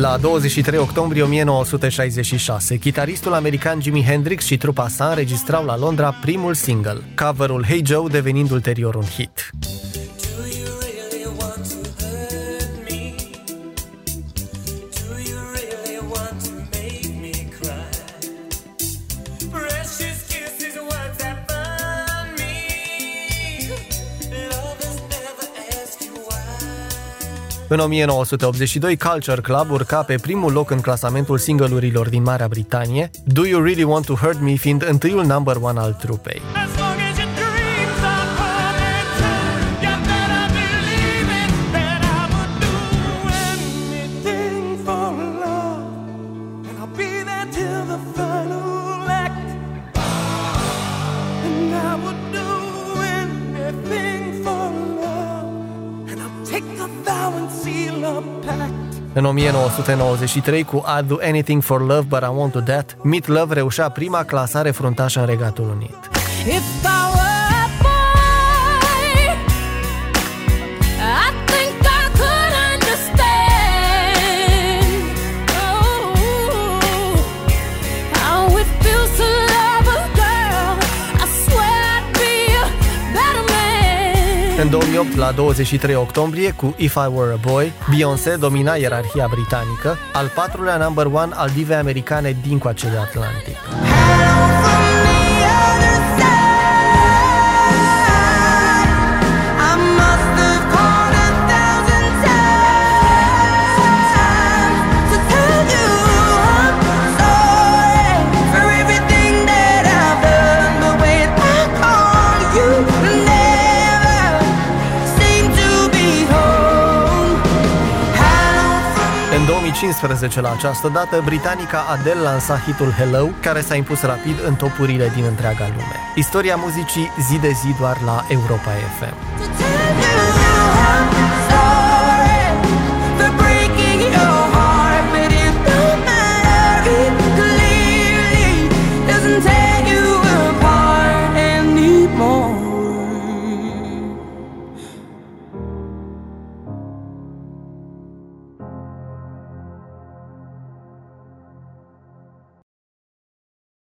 La 23 octombrie 1966, chitaristul american Jimi Hendrix și trupa sa înregistrau la Londra primul single, coverul Hey Joe devenind ulterior un hit. În 1982, Culture Club urca pe primul loc în clasamentul singlurilor din Marea Britanie, Do You Really Want To Hurt Me fiind întâiul number one al trupei. În 1993, cu I'd Do Anything For Love But I Won't Do That, Meat Love reușea prima clasare fruntașă în Regatul Unit. În 2008, la 23 octombrie, cu If I Were a Boy, Beyoncé domina ierarhia britanică, al patrulea number one al divei americane dincoace de Atlantic. În 2015, la această dată, britanica Adele lansa hitul Hello, care s-a impus rapid în topurile din întreaga lume. Istoria muzicii zi de zi doar la Europa FM.